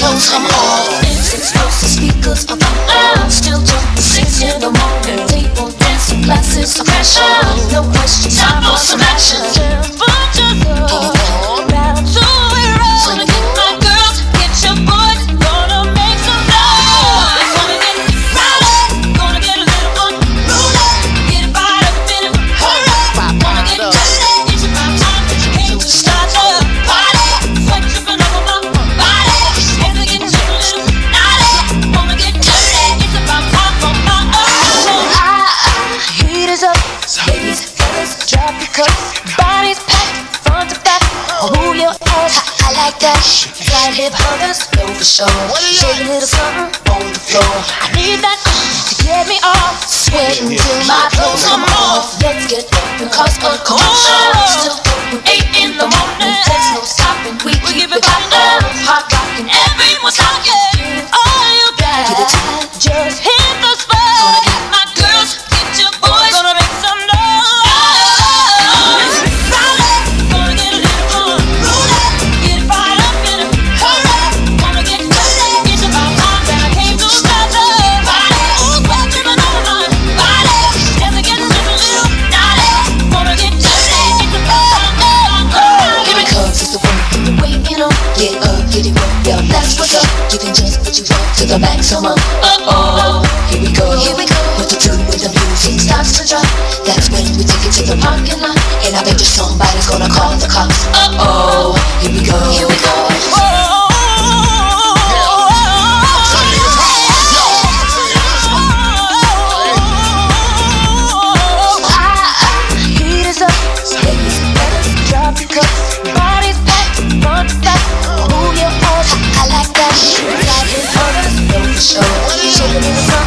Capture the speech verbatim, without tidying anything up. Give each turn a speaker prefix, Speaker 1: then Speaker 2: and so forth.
Speaker 1: clothes come off. It's explosive speakers of the earth. Still jumping six in the morning. Table dancing, glasses of passion. No question, time for some action. Bunch of love, round to it roll. Gonna get my girls, get your boys, gonna make some noise. Gonna get rowdy, gonna get a little fun, roulette. Get it fired up in it, hurry. Gonna get dirty, it's about time that you came to start the party. Sweat dripping over my body, hands are getting just a little naughty. Wanna get dirty, it's about time for my own. Ah, heat is up, ladies, fellas, drop your cups. Bodies packed, front to back. Move your ass, I, I like that. Fly hip huggers, go for sure. Shake a little something on the floor. I need that to get me off. Sweating till my clothes come off. Let's get up and cause a commotion. Still open eight in the morning. There's no stopping. We keep it poppin', hot rockin'. Everyone's talking. All you got, get it tight. Just hit the spot. My girls, get your boys. Gonna make some noise. Get up, get it up, yo, that's what's up. You can just put you up to the maximum. Uh-oh, here we go, here we go. What to do when the music starts to drop? That's when we take it to the parking lot. And I bet you somebody's gonna call the cops. Uh-oh, here we go, here we go. Heat is up, ladies, fellas, drop your cups. Bodies packed, front to back. Move your ass, I, I like that. Fly hip huggers, go for sure. Shaking in the sun.